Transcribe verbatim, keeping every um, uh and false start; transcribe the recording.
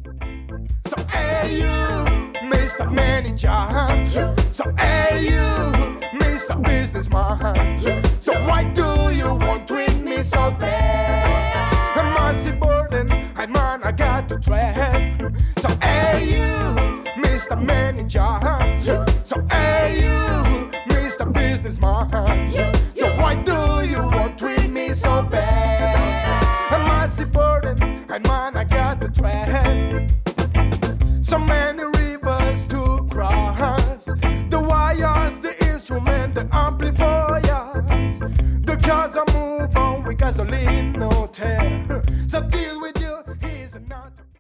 So hey you, Mister Manager. So hey you, Mister Businessman. So why do you want to treat me so bad? A massive burden, I man, I got to tread. So hey you, Mister Manager. So hey you, Mister Businessman. So why do you want to treat me so bad? A massive burden, I man, I got to tread. So many rivers to cross, the wires, the instrument, the amplifiers. The cars are move on with gasoline, no tear. So deal with